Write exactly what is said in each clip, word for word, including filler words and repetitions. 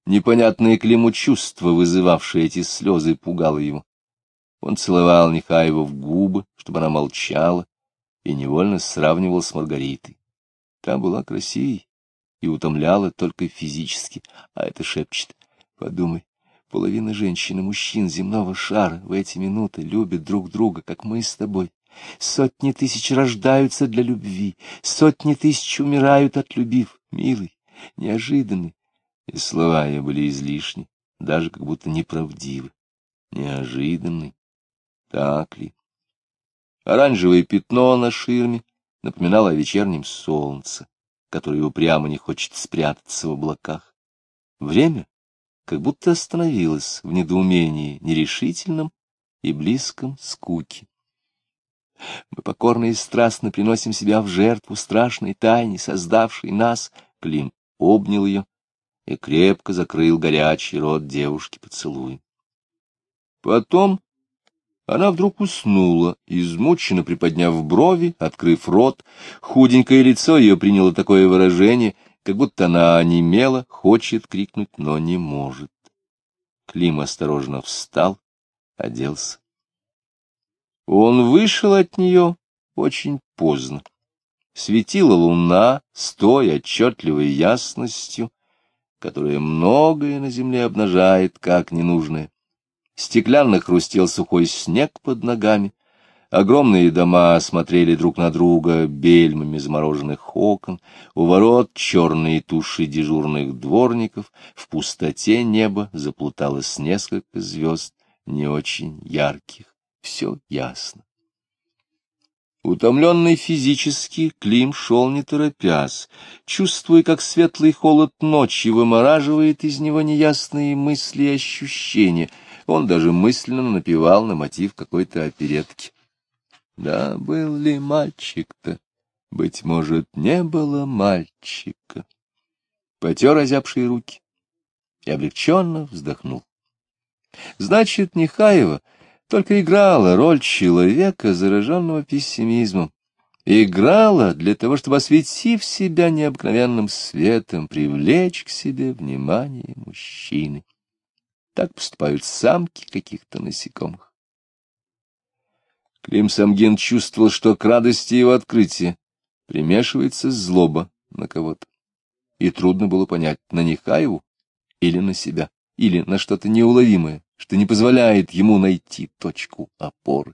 Непонятное Климу чувство, вызывавшее эти слезы, пугало его. Он целовал Нехаеву в губы, чтобы она молчала, и невольно сравнивал с Маргаритой. Та была красивей и утомляла только физически, а это шепчет: подумай, половина женщин и мужчин земного шара в эти минуты любят друг друга, как мы с тобой. Сотни тысяч рождаются для любви, сотни тысяч умирают, отлюбив. Милый, неожиданный. И слова ее были излишни, даже как будто неправдивы. Неожиданный. Так ли? Оранжевое пятно на ширме напоминало о вечернем солнце, которое упрямо не хочет спрятаться в облаках. Время как будто остановилось в недоумении, нерешительном и близком скуке. Мы покорно и страстно приносим себя в жертву страшной тайне, создавшей нас. Клим обнял ее и крепко закрыл горячий рот девушки поцелуем. Потом она вдруг уснула, измученно приподняв брови, открыв рот. Худенькое лицо ее приняло такое выражение, как будто она онемела, хочет крикнуть, но не может. Клим осторожно встал, оделся. Он вышел от нее очень поздно. Светила луна с той отчетливой ясностью, которая многое на земле обнажает, как ненужное. Стеклянно хрустел сухой снег под ногами. Огромные дома смотрели друг на друга бельмами замороженных окон. У ворот черные туши дежурных дворников. В пустоте неба заплуталось несколько звезд, не очень ярких. Все ясно. Утомленный физически, Клим шел не торопясь, чувствуя, как светлый холод ночи вымораживает из него неясные мысли и ощущения. Он даже мысленно напевал на мотив какой-то оперетки. Да, был ли мальчик-то? Быть может, не было мальчика. Потер озябшие руки и облегченно вздохнул. Значит, Нехаева только играла роль человека, зараженного пессимизмом. Играла для того, чтобы, осветив себя необыкновенным светом, привлечь к себе внимание мужчины. Так поступают самки каких-то насекомых. Клим Самгин чувствовал, что к радости его открытия примешивается злоба на кого-то. И трудно было понять, на Нехаеву или на себя, или на что-то неуловимое, что не позволяет ему найти точку опоры.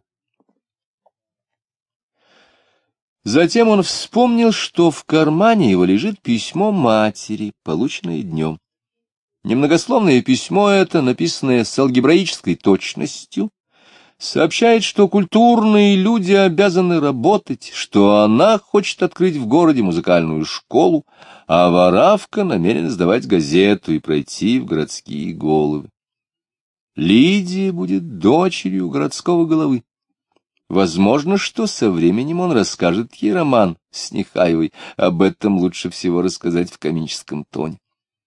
Затем он вспомнил, что в кармане его лежит письмо матери, полученное днем. Немногословное письмо это, написанное с алгебраической точностью, сообщает, что культурные люди обязаны работать, что она хочет открыть в городе музыкальную школу, а Воравка намерен сдавать газету и пройти в городские головы. Лидия будет дочерью городского головы. Возможно, что со временем он расскажет ей роман с Нехаевой. Об этом лучше всего рассказать в комическом тоне.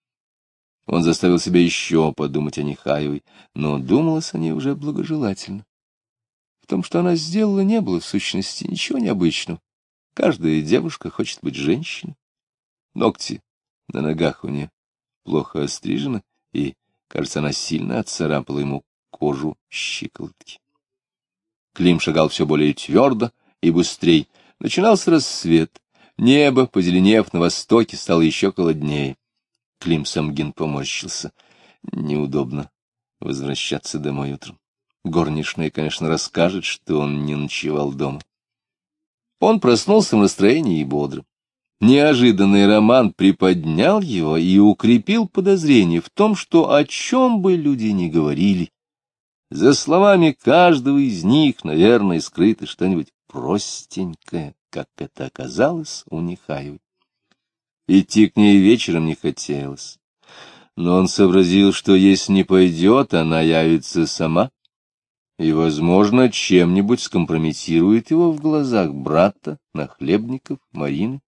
Он заставил себя еще подумать о Нехаевой, но думалось о ней уже благожелательно. В том, что она сделала, не было в сущности ничего необычного. Каждая девушка хочет быть женщиной. Ногти на ногах у нее плохо острижены, и, кажется, она сильно отцарапала ему кожу щиколотки. Клим шагал все более твердо и быстрей. Начинался рассвет. Небо, позеленев на востоке, стало еще холоднее. Клим Самгин поморщился. Неудобно возвращаться домой утром. Горничная, конечно, расскажет, что он не ночевал дома. Он проснулся в настроении и бодрым. Неожиданный роман приподнял его и укрепил подозрение в том, что о чем бы люди ни говорили, за словами каждого из них, наверное, скрыто что-нибудь простенькое, как это оказалось у Нехаевой. Идти к ней вечером не хотелось, но он сообразил, что если не пойдет, она явится сама, и, возможно, чем-нибудь скомпрометирует его в глазах брата, нахлебников, Марины.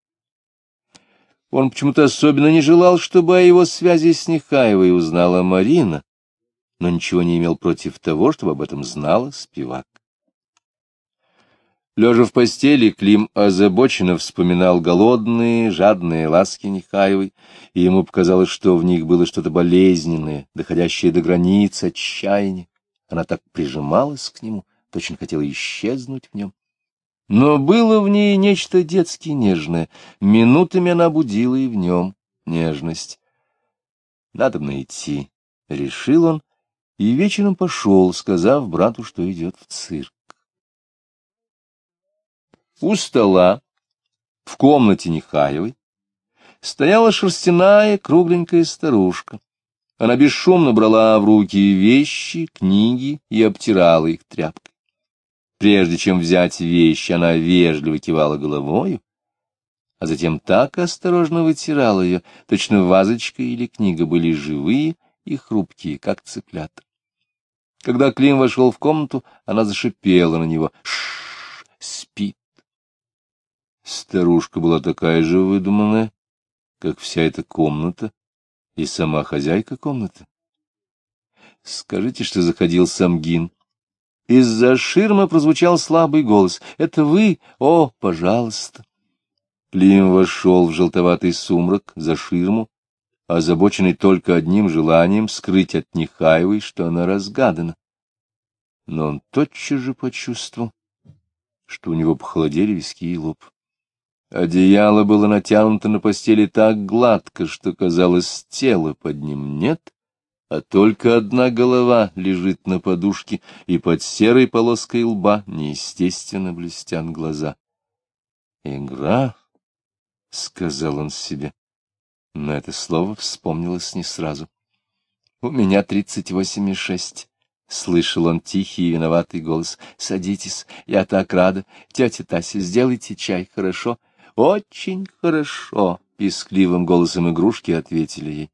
Он почему-то особенно не желал, чтобы о его связи с Нехаевой узнала Марина, но ничего не имел против того, чтобы об этом знала Спивак. Лежа в постели, Клим озабоченно вспоминал голодные, жадные ласки Нехаевой, и ему показалось, что в них было что-то болезненное, доходящее до границ отчаяния. Она так прижималась к нему, точно хотела исчезнуть в нем. Но было в ней нечто детски нежное, минутами она будила и в нем нежность. «Надо найти», — решил он, и вечером пошел, сказав брату, что идет в цирк. У стола, в комнате Нехаевой, стояла шерстяная кругленькая старушка. Она бесшумно брала в руки вещи, книги и обтирала их тряпкой. Прежде чем взять вещи, она вежливо кивала головою, а затем так осторожно вытирала ее, точно вазочка или книга были живые и хрупкие, как цыплята. Когда Клим вошел в комнату, она зашипела на него: «Ш-ш-ш, спит». Старушка была такая же выдуманная, как вся эта комната и сама хозяйка комнаты. «Скажите, что заходил Самгин». Из-за ширмы прозвучал слабый голос: «Это вы? О, пожалуйста!» Клим вошел в желтоватый сумрак за ширму, озабоченный только одним желанием — скрыть от Нехаевой, что она разгадана. Но он тотчас же почувствовал, что у него похолодели виски и лоб. Одеяло было натянуто на постели так гладко, что, казалось, тела под ним нет, а только одна голова лежит на подушке, и под серой полоской лба неестественно блестят глаза. «Игра», — сказал он себе, но это слово вспомнилось не сразу. «У меня тридцать восемь и шесть», — слышал он тихий и виноватый голос. «Садитесь, я так рада. Тетя Тася, сделайте чай, хорошо?» «Очень хорошо», — пискливым голосом игрушки ответили ей.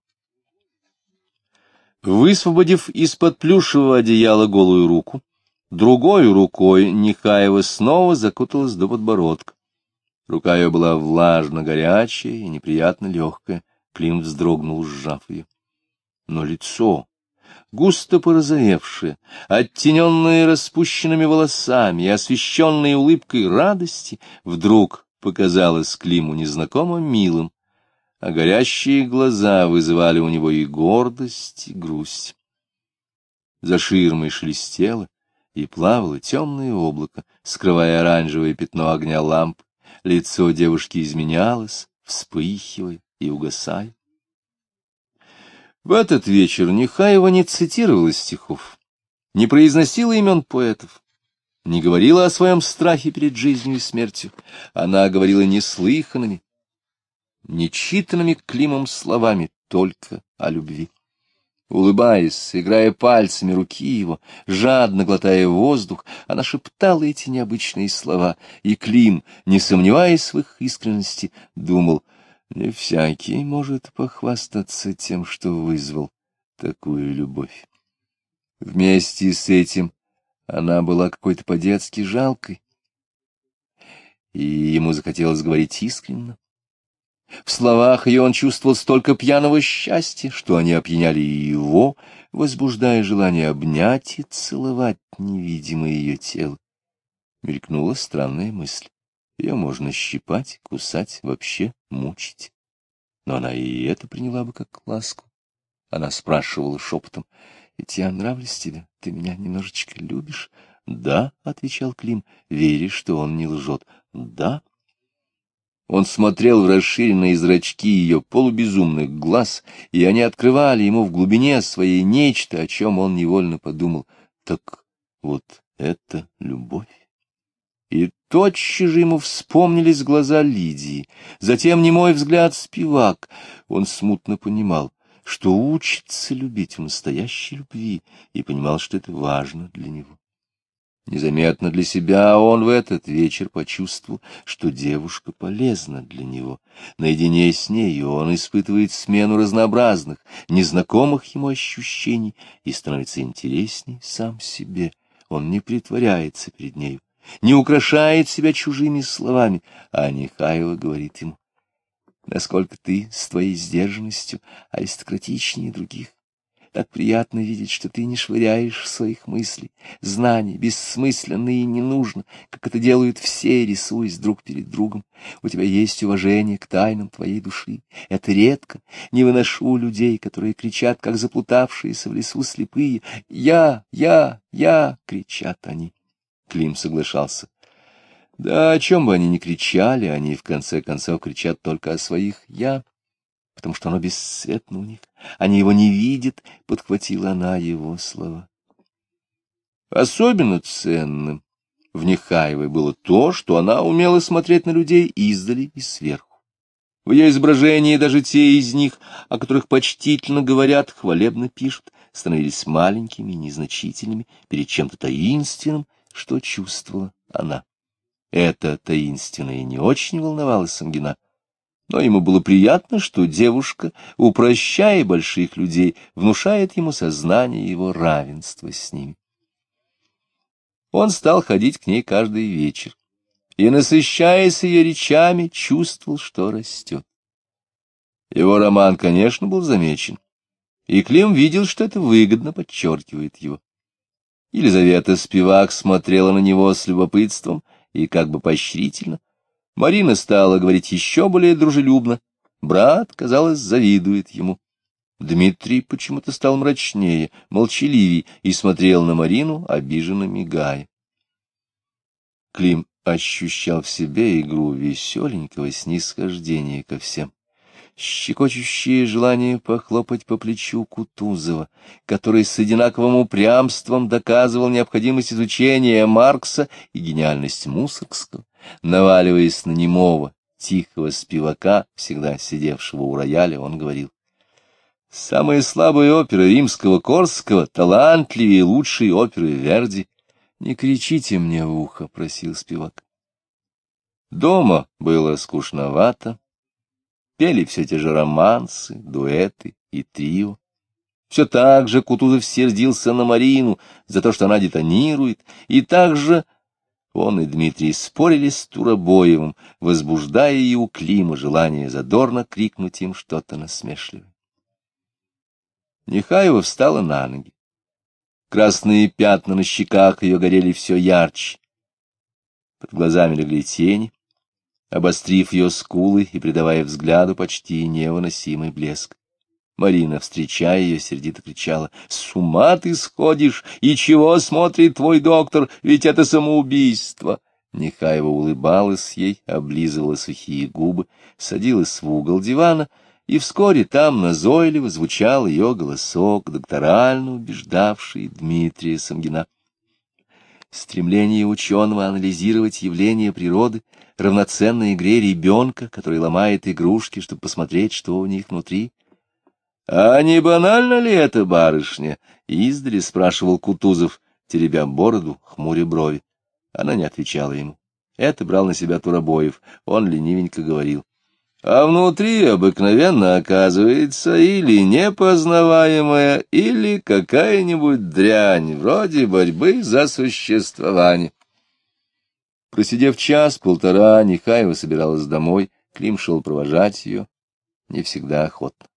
Высвободив из-под плюшевого одеяла голую руку, другой рукой Нехаева снова закуталась до подбородка. Рука ее была влажно горячая и неприятно легкая. Клим вздрогнул, сжав ее. Но лицо, густо порозовевшее, оттененное распущенными волосами и освещенное улыбкой радости, вдруг показалось Климу незнакомо милым, а горящие глаза вызывали у него и гордость, и грусть. За ширмой шелестело и плавало темное облако, скрывая оранжевое пятно огня ламп. Лицо девушки изменялось, вспыхивая и угасая. В этот вечер Нехаева не цитировала стихов, не произносила имен поэтов, не говорила о своем страхе перед жизнью и смертью. Она говорила неслыханными, нечитанными Климом словами только о любви. Улыбаясь, играя пальцами руки его, жадно глотая воздух, она шептала эти необычные слова, и Клим, не сомневаясь в их искренности, думал: не всякий может похвастаться тем, что вызвал такую любовь. Вместе с этим она была какой-то по-детски жалкой, и ему захотелось говорить искренно. В словах ее он чувствовал столько пьяного счастья, что они опьяняли и его, возбуждая желание обнять и целовать невидимое ее тело. Мелькнула странная мысль: ее можно щипать, кусать, вообще мучить. Но она и это приняла бы как ласку. Она спрашивала шепотом: «Ведь я нравлюсь тебе? Ты меня немножечко любишь?» «Да», — отвечал Клим, веря, что он не лжет. «Да». Он смотрел в расширенные зрачки ее полубезумных глаз, и они открывали ему в глубине своей нечто, о чем он невольно подумал: так вот это любовь. И тотчас же ему вспомнились глаза Лидии, затем немой взгляд Спивак. Он смутно понимал, что учится любить в настоящей любви, и понимал, что это важно для него. Незаметно для себя он в этот вечер почувствовал, что девушка полезна для него. Наедине с нею он испытывает смену разнообразных, незнакомых ему ощущений и становится интересней сам себе. Он не притворяется перед нею, не украшает себя чужими словами, а Нехаева говорит ему: насколько ты с твоей сдержанностью аристократичнее других. Так приятно видеть, что ты не швыряешь своих мыслей, знаний, бессмысленно и не нужно, как это делают все, рисуясь друг перед другом. У тебя есть уважение к тайнам твоей души. Это редко. Не выношу людей, которые кричат, как заплутавшиеся в лесу слепые. «Я! Я! Я!» — кричат они. Клим соглашался. Да о чем бы они ни кричали, они в конце концов кричат только о своих «я», потому что оно бесцветно у них. Они его не видят, — подхватила она его слова. Особенно ценным в Нехаевой было то, что она умела смотреть на людей издали и сверху. В ее изображении даже те из них, о которых почтительно говорят, хвалебно пишут, становились маленькими и незначительными перед чем-то таинственным, что чувствовала она. Это таинственное не очень волновало Самгина, но ему было приятно, что девушка, упрощая больших людей, внушает ему сознание его равенства с ними. Он стал ходить к ней каждый вечер и, насыщаясь ее речами, чувствовал, что растет. Его роман, конечно, был замечен, и Клим видел, что это выгодно подчеркивает его. Елизавета Спивак смотрела на него с любопытством и как бы поощрительно. Марина стала говорить еще более дружелюбно. Брат, казалось, завидует ему. Дмитрий почему-то стал мрачнее, молчаливей и смотрел на Марину, обиженно мигая. Клим ощущал в себе игру веселенького снисхождения ко всем. Щекочущее желание похлопать по плечу Кутузова, который с одинаковым упрямством доказывал необходимость изучения Маркса и гениальность Мусоргского, наваливаясь на немого, тихого Спивака, всегда сидевшего у рояля, он говорил: «Самая слабая опера Римского-Корсакова талантливее лучшей оперы Верди. Не кричите мне в ухо», — просил Спивак. Дома было скучновато. Пели все те же романсы, дуэты и трио. Все так же Кутузов сердился на Марину за то, что она детонирует, и так же он и Дмитрий спорили с Туробоевым, возбуждая и у Клима желание задорно крикнуть им что-то насмешливое. Нехаева встала на ноги. Красные пятна на щеках ее горели все ярче. Под глазами легли тени, обострив ее скулы и придавая взгляду почти невыносимый блеск. Марина, встречая ее, сердито кричала: «С ума ты сходишь! И чего смотрит твой доктор? Ведь это самоубийство!» Нехаева улыбалась ей, облизывала сухие губы, садилась в угол дивана, и вскоре там назойливо звучал ее голосок, докторально убеждавший Дмитрия Самгина. Стремление ученого анализировать явления природы равноценно игре ребенка, который ломает игрушки, чтобы посмотреть, что у них внутри. — А не банально ли это, барышня? — издали спрашивал Кутузов, теребя бороду, хмуря брови. Она не отвечала ему. Это брал на себя Туробоев. Он ленивенько говорил: а внутри обыкновенно оказывается или непознаваемая, или какая-нибудь дрянь, вроде борьбы за существование. Просидев час-полтора, Нехаева собиралась домой, Клим шел провожать ее, не всегда охотно.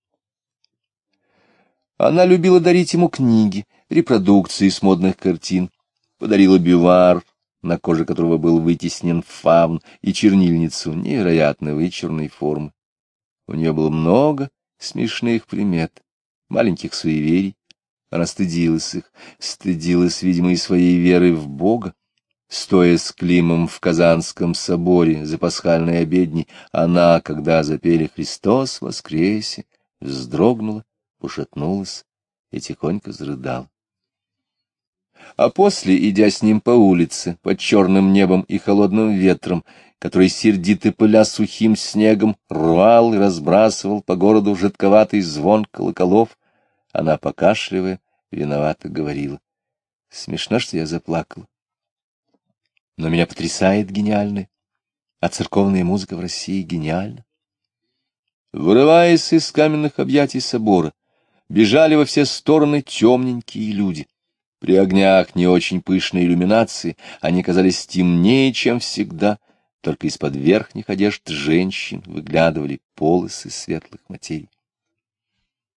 Она любила дарить ему книги, репродукции с модных картин, подарила бювар, на коже которого был вытеснен фавн, и чернильницу невероятно вычурной формы. У нее было много смешных примет, маленьких суеверий. Она стыдилась их, стыдилась, видимо, и своей веры в Бога. Стоя с Климом в Казанском соборе за пасхальной обедней, она, когда запели «Христос воскресе», вздрогнула, пошатнулась и тихонько зарыдала. А после, идя с ним по улице, под черным небом и холодным ветром, который, сердито пыля сухим снегом, рвал и разбрасывал по городу жидковатый звон колоколов, она, покашливая, виновато говорила: смешно, что я заплакала. Но меня потрясает гениальное, а церковная музыка в России гениальна. Вырываясь из каменных объятий собора, бежали во все стороны темненькие люди. При огнях не очень пышной иллюминации они казались темнее, чем всегда, только из-под верхних одежд женщин выглядывали полосы светлых материй.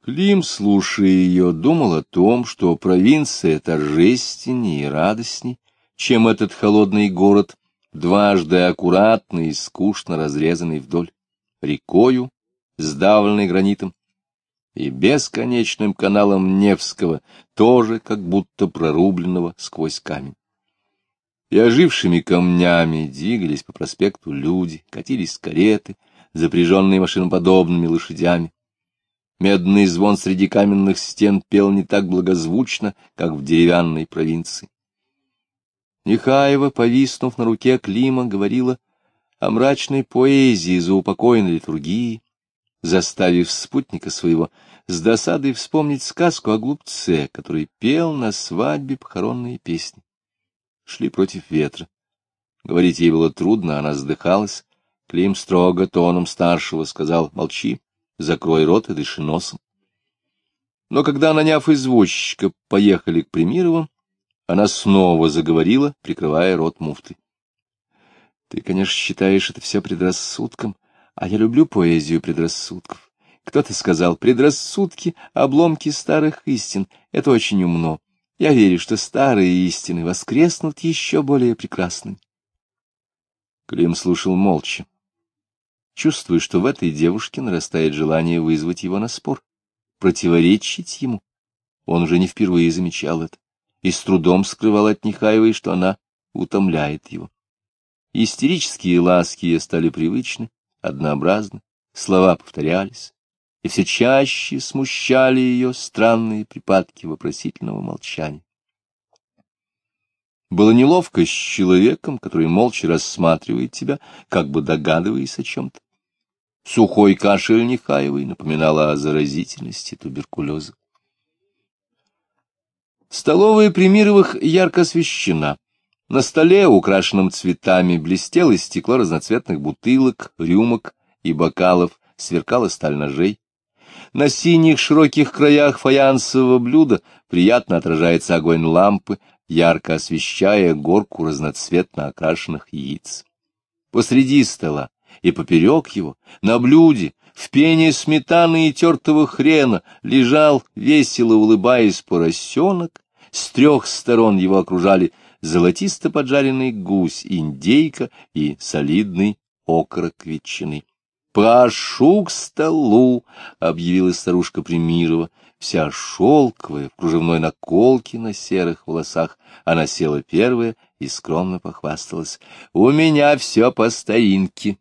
Клим, слушая ее, думал о том, что провинция торжественнее и радостней, чем этот холодный город, дважды аккуратно и скучно разрезанный вдоль, рекою, сдавленной гранитом, и бесконечным каналом Невского, тоже как будто прорубленного сквозь камень. И ожившими камнями двигались по проспекту люди, катились кареты, запряженные машиноподобными лошадями. Медный звон среди каменных стен пел не так благозвучно, как в деревянной провинции. Нехаева, повиснув на руке Клима, говорила о мрачной поэзии заупокоенной литургии, заставив спутника своего с досадой вспомнить сказку о глупце, который пел на свадьбе похоронные песни. Шли против ветра. Говорить ей было трудно, она задыхалась. Клим строго тоном старшего сказал: «Молчи, закрой рот и дыши носом». Но когда, наняв извозчика, поехали к Примировым, она снова заговорила, прикрывая рот муфтой. «Ты, конечно, считаешь это все предрассудком, а я люблю поэзию предрассудков. Кто-то сказал: предрассудки — обломки старых истин. Это очень умно. Я верю, что старые истины воскреснут еще более прекрасными». Клим слушал молча, чувствуя, что в этой девушке нарастает желание вызвать его на спор, противоречить ему. Он уже не впервые замечал это и с трудом скрывал от Нехаевой, что она утомляет его. Истерические ласки ей стали привычны, однообразны, слова повторялись, и все чаще смущали ее странные припадки вопросительного молчания. Было неловко с человеком, который молча рассматривает тебя, как бы догадываясь о чем-то. Сухой кашель Нехаевой напоминал о заразительности туберкулеза. Столовая Примировых ярко освещена. На столе, украшенном цветами, блестело стекло разноцветных бутылок, рюмок и бокалов, сверкала сталь ножей. На синих широких краях фаянсового блюда приятно отражается огонь лампы, ярко освещая горку разноцветно окрашенных яиц. Посреди стола и поперек его, на блюде, в пене сметаны и тертого хрена, лежал, весело улыбаясь, поросенок. С трех сторон его окружали золотисто поджаренный гусь, индейка и солидный окорок ветчины. «Прошу к столу!» — объявила старушка Примирова. Вся шелковая, в кружевной наколке на серых волосах, она села первая и скромно похвасталась: «У меня все по старинке».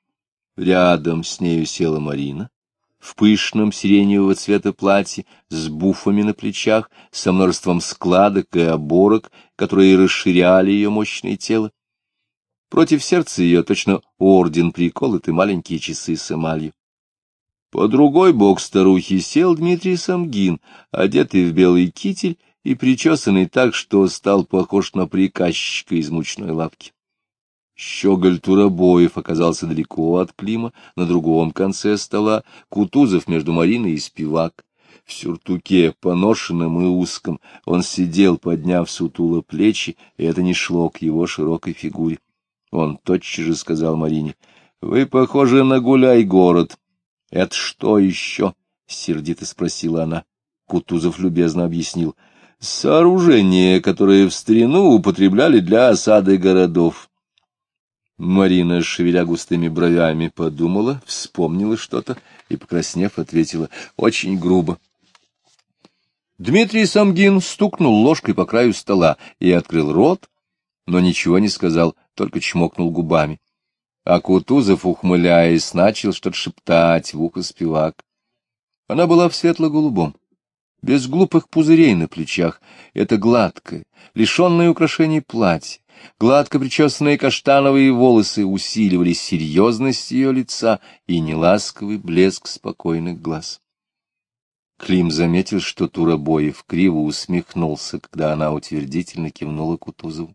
Рядом с нею села Марина, в пышном сиреневого цвета платье, с буфами на плечах, со множеством складок и оборок, которые расширяли ее мощное тело. Против сердца ее точно орден приколоты маленькие часы с эмалью. По другой бок старухи сел Дмитрий Самгин, одетый в белый китель и причесанный так, что стал похож на приказчика из мучной лавки. Щеголь Туробоев оказался далеко от Клима, на другом конце стола, Кутузов между Мариной и Спивак. В сюртуке, поношенном и узком, он сидел, подняв сутуло плечи, и это не шло к его широкой фигуре. Он тотчас же сказал Марине: «Вы похожи на гуляй-город». «Это что еще?» — сердито спросила она. Кутузов любезно объяснил: «Сооружение, которое в старину употребляли для осады городов». Марина, шевеля густыми бровями, подумала, вспомнила что-то и, покраснев, ответила: «Очень грубо». Дмитрий Самгин стукнул ложкой по краю стола и открыл рот, но ничего не сказал, только чмокнул губами. А Кутузов, ухмыляясь, начал что-то шептать в ухо Спивак. Она была в светло-голубом, без глупых пузырей на плечах. Это гладкое, лишенное украшений платье, гладко причесанные каштановые волосы усиливали серьезность ее лица и неласковый блеск спокойных глаз. Клим заметил, что Туробоев криво усмехнулся, когда она утвердительно кивнула Кутузову.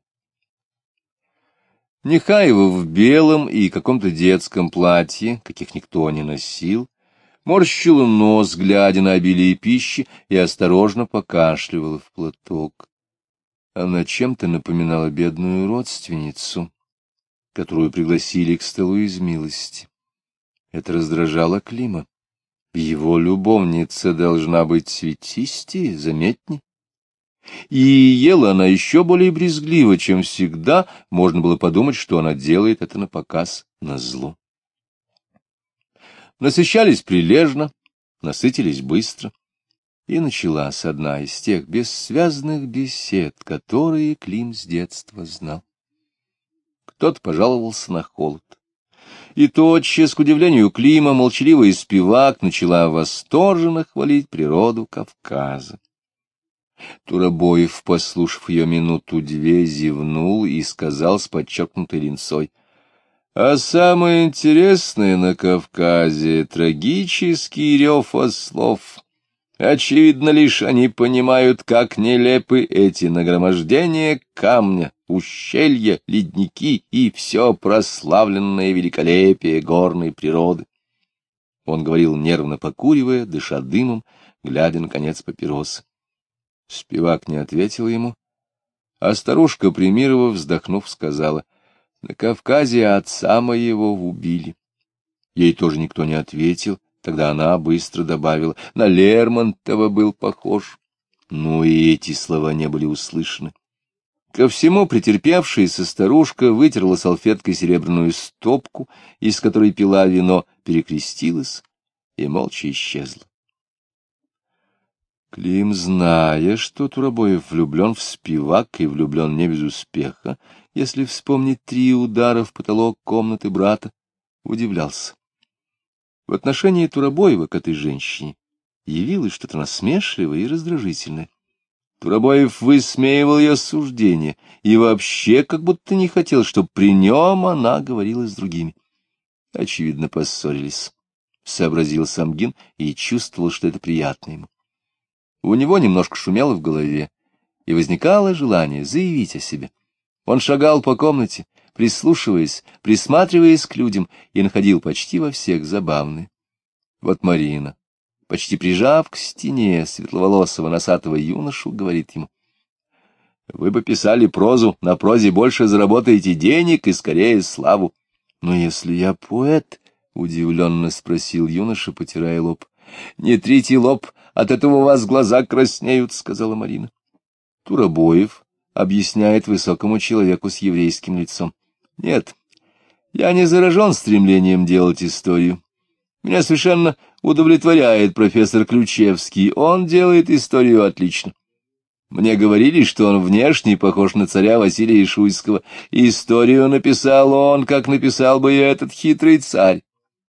Нехаева в белом и каком-то детском платье, каких никто не носил, морщила нос, глядя на обилие пищи, и осторожно покашливала в платок. Она чем-то напоминала бедную родственницу, которую пригласили к столу из милости. Это раздражало Клима, Его любовница должна быть цветистее, заметней. И ела она еще более брезгливо, чем всегда. Можно было подумать, что она делает это напоказ, назло. Насыщались прилежно, насытились быстро. И началась одна из тех бессвязных бесед, которые Клим с детства знал. Кто-то пожаловался на холод. И тотчас, к удивлению Клима, молчаливый спевак начала восторженно хвалить природу Кавказа. Турабоев, послушав ее минуту-две, зевнул и сказал с подчеркнутой линцой: — А самое интересное на Кавказе — трагический рев ослов. Очевидно, лишь они понимают, как нелепы эти нагромождения камня, ущелья, ледники и все прославленное великолепие горной природы. Он говорил, нервно покуривая, дыша дымом, глядя, наконец, папиросы. Спевак не ответил ему, а старушка, примировав, вздохнув, сказала: — На Кавказе отца моего убили. Ей тоже никто не ответил. Тогда она быстро добавила: — На Лермонтова был похож. Но и эти слова не были услышаны. Ко всему претерпевшаяся старушка вытерла салфеткой серебряную стопку, из которой пила вино, перекрестилась и молча исчезла. Клим, зная, что Турабоев влюблен в спивак и влюблен не без успеха, если вспомнить три удара в потолок комнаты брата, удивлялся. В отношении Турабоева к этой женщине явилось что-то насмешливое и раздражительное. Турабоев высмеивал ее суждения и вообще как будто не хотел, чтобы при нем она говорила с другими. Очевидно, поссорились, — сообразил Самгин и чувствовал, что это приятно ему. У него немножко шумело в голове, и возникало желание заявить о себе. Он шагал по комнате, прислушиваясь, присматриваясь к людям, и находил почти во всех забавные. Вот Марина, почти прижав к стене светловолосого носатого юношу, говорит ему: — Вы бы писали прозу, на прозе больше заработаете денег и скорее славу. — Но если я поэт, — удивленно спросил юноша, потирая лоб. — Не трите лоб, от этого у вас глаза краснеют, — сказала Марина. Турабоев объясняет высокому человеку с еврейским лицом: — Нет, я не заражен стремлением делать историю. Меня совершенно удовлетворяет профессор Ключевский, он делает историю отлично. Мне говорили, что он внешне похож на царя Василия Шуйского. Историю написал он, как написал бы и этот хитрый царь.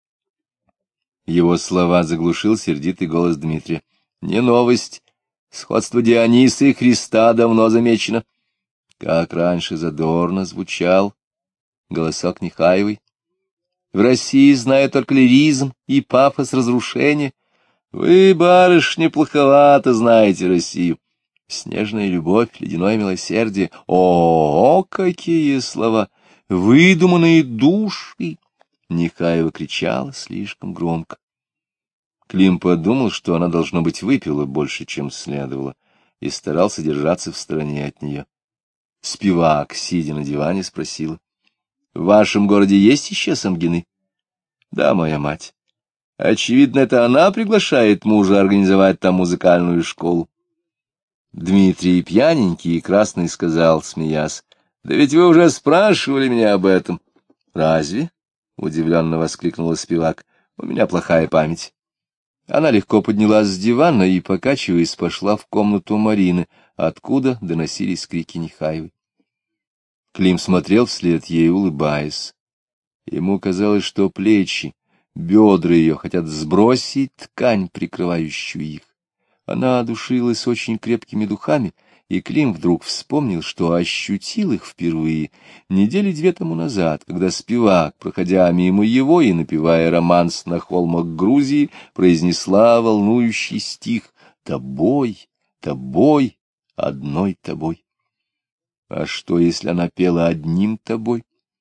Его слова заглушил сердитый голос Дмитрия. — Не новость. Сходство Диониса и Христа давно замечено. Как раньше задорно звучал голосок Нехаевой. В России знают только лиризм и пафос разрушения. Вы, барышня, плоховато знаете Россию. Снежная любовь, ледяное милосердие. О, какие слова! Выдуманные души! Нехаева кричала слишком громко. Клим подумал, что она, должно быть, выпила больше, чем следовало, и старался держаться в стороне от нее. Спивак, сидя на диване, спросила: — В вашем городе есть еще Самгины? — Да, моя мать. Очевидно, это она приглашает мужа организовать там музыкальную школу. Дмитрий, пьяненький и красный, сказал, смеясь: — Да ведь вы уже спрашивали меня об этом. — Разве? — удивленно воскликнула Спивак. — У меня плохая память. Она легко поднялась с дивана и, покачиваясь, пошла в комнату Марины, откуда доносились крики Нехаевой. Клим смотрел вслед ей, улыбаясь. Ему казалось, что плечи, бедра ее хотят сбросить ткань, прикрывающую их. Она одушилась очень крепкими духами, и Клим вдруг вспомнил, что ощутил их впервые недели две тому назад, когда Спивак, проходя мимо его и напевая романс на холмах Грузии, произнесла волнующий стих: «Тобой, тобой, одной тобой». А что, если она пела одним тобой?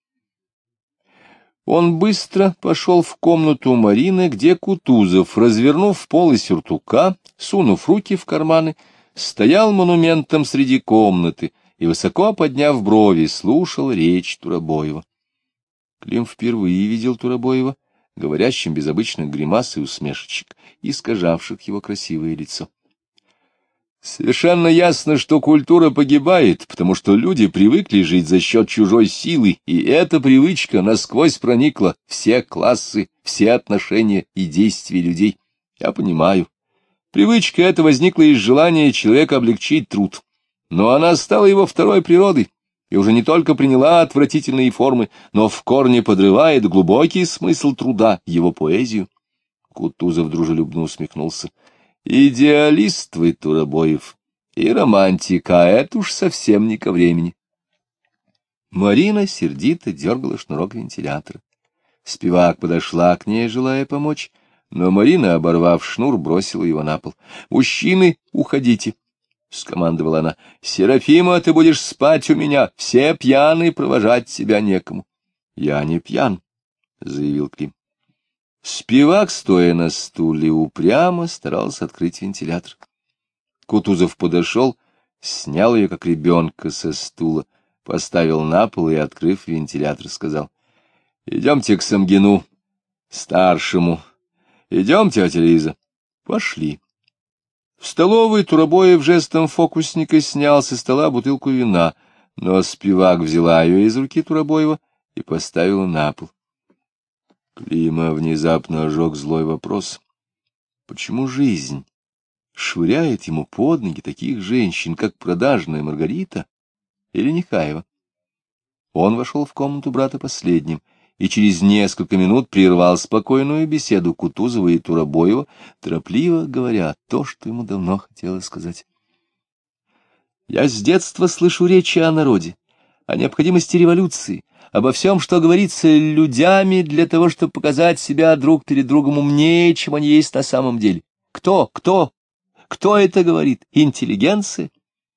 Он быстро пошел в комнату Марины, где Кутузов, развернув полы сюртука, сунув руки в карманы, стоял монументом среди комнаты и, высоко подняв брови, слушал речь Турабоева. Клим впервые видел Турабоева говорящим без обычных гримас и усмешечек, искажавших его красивое лицо. Совершенно ясно, что культура погибает, потому что люди привыкли жить за счет чужой силы, и эта привычка насквозь проникла в все классы, все отношения и действия людей. Я понимаю. Привычка эта возникла из желания человека облегчить труд, но она стала его второй природой, и уже не только приняла отвратительные формы, но в корне подрывает глубокий смысл труда, его поэзию. Кутузов дружелюбно усмехнулся. Идеалист вы, Туробоев, и романтика, а это уж совсем не ко времени. Марина сердито дергала шнурок вентилятора. Спивак подошла к ней, желая помочь, но Марина, оборвав шнур, бросила его на пол. — Мужчины, уходите, — скомандовала она. — Серафима, ты будешь спать у меня, все пьяны, провожать тебя некому. — Я не пьян, — заявил Клим. Спивак, стоя на стуле, упрямо старался открыть вентилятор. Кутузов подошел, снял ее, как ребенка, со стула, поставил на пол и, открыв вентилятор, сказал: — Идемте к Самгину, старшему. Идем, тетя Лиза. Пошли. В столовой Туробоев жестом фокусника снял со стола бутылку вина, но Спивак взяла ее из руки Туробоева и поставила на пол. Клима внезапно ожег злой вопрос. Почему жизнь швыряет ему под ноги таких женщин, как продажная Маргарита или Нехаева? Он вошел в комнату брата последним и через несколько минут прервал спокойную беседу Кутузова и Туробоева, торопливо говоря то, что ему давно хотелось сказать. «Я с детства слышу речи о народе, о необходимости революции, обо всем, что говорится людьми для того, чтобы показать себя друг перед другом умнее, чем они есть на самом деле. Кто, кто, кто это говорит? Интеллигенция?»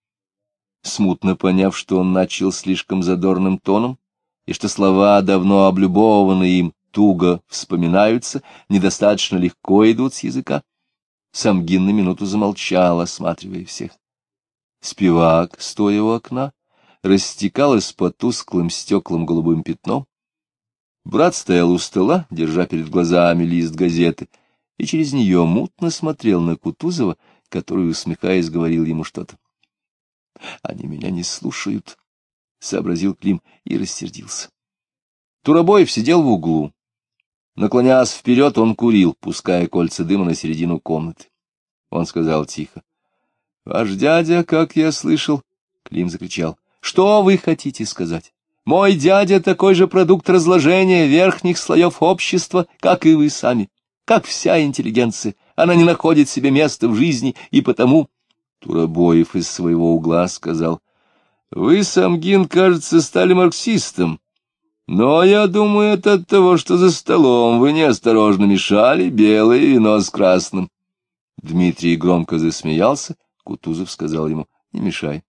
Смутно поняв, что он начал слишком задорным тоном, и что слова, давно облюбованные им, туго вспоминаются, недостаточно легко идут с языка, Самгин на минуту замолчал, осматривая всех. Спивак, стоя у окна, растекалась по тусклым стеклам голубым пятном. Брат стоял у стола, держа перед глазами лист газеты, и через нее мутно смотрел на Кутузова, который, усмехаясь, говорил ему что-то. — Они меня не слушают, — сообразил Клим и рассердился. Туробоев сидел в углу. Наклоняясь вперед, он курил, пуская кольца дыма на середину комнаты. Он сказал тихо: — Ваш дядя, как я слышал... Клим закричал: — Что вы хотите сказать? Мой дядя такой же продукт разложения верхних слоев общества, как и вы сами, как вся интеллигенция. Она не находит себе места в жизни, и потому... Туробоев из своего угла сказал: — Вы, Самгин, кажется, стали марксистом. Но я думаю, это от того, что за столом вы неосторожно мешали белое вино с красным. Дмитрий громко засмеялся. Кутузов сказал ему: — Не мешай.